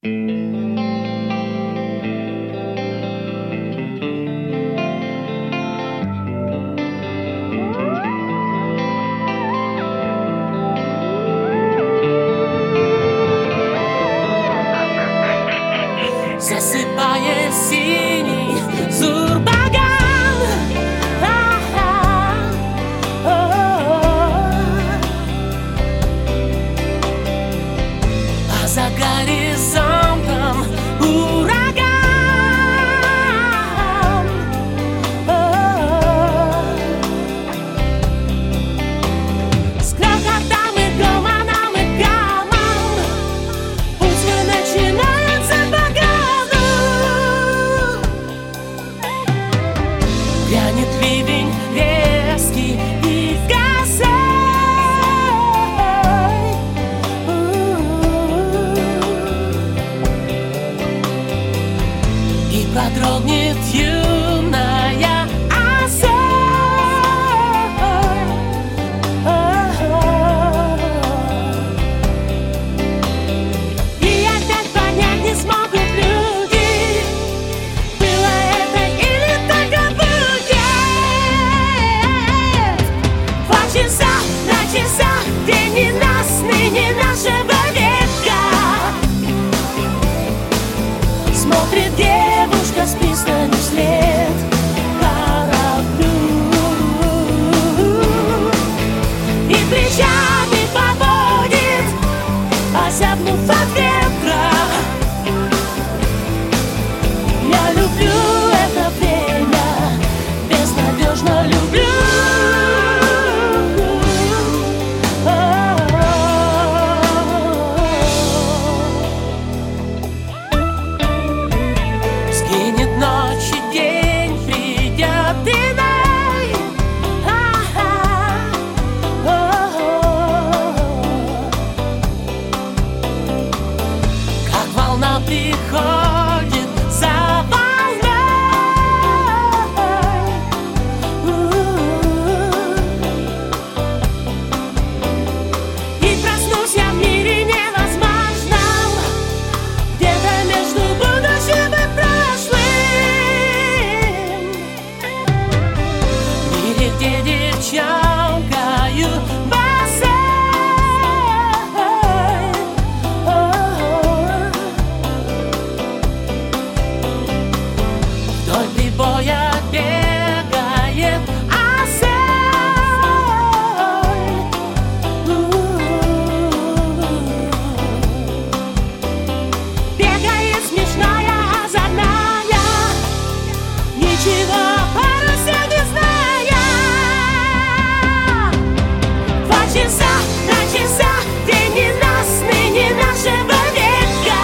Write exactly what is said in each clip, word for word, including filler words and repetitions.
Засыпая синий зурбаган, а за горизонтом ураган. С грохотом и гомоном и гамом путь свой начинается по году. Грянет ливень резкий и косой, и продрогнет юная осень. И опять понять не смогут люди, было это или только будет. Два часа на часах, день ненастный, не нашего века. Смотрит девушка с пристани вслед кораблю и плечами поводит, озябнув от ветра. Я люблю это время, безнадежно люблю. Сгинет ночь и день, придет иной. Как волна приходит за волной, и проснусь я в мире невозможном, где-то между будущим и прошлым. В мире, где девчонкою босой вдоль прибоя бегает осой. Бегает смешная, озорная, ничего паруса не зная. Два часа на часах, день ненастный, не нашего века.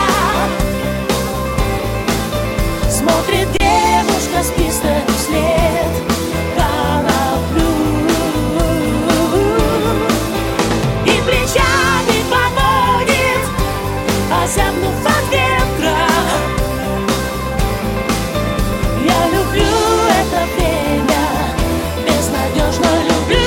Смотрит девушка с пристани вслед кораблю и плечами поводит, озябнув от ветра. Я люблю это время, безнадежно люблю.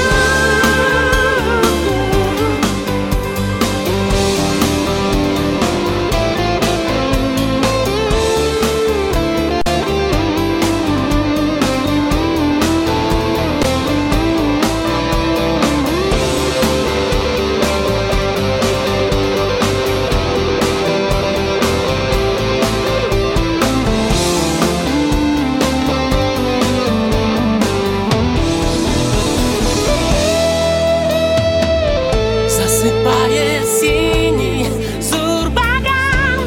Засыпая синий зурбаган,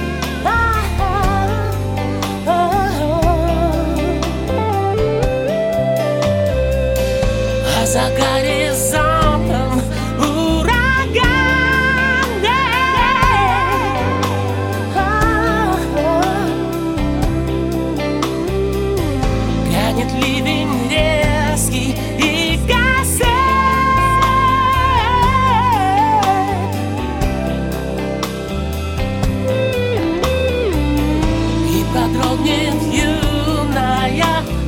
а за горизонтом ураган. Грянет ливень резкий и косой, и продрогнет юная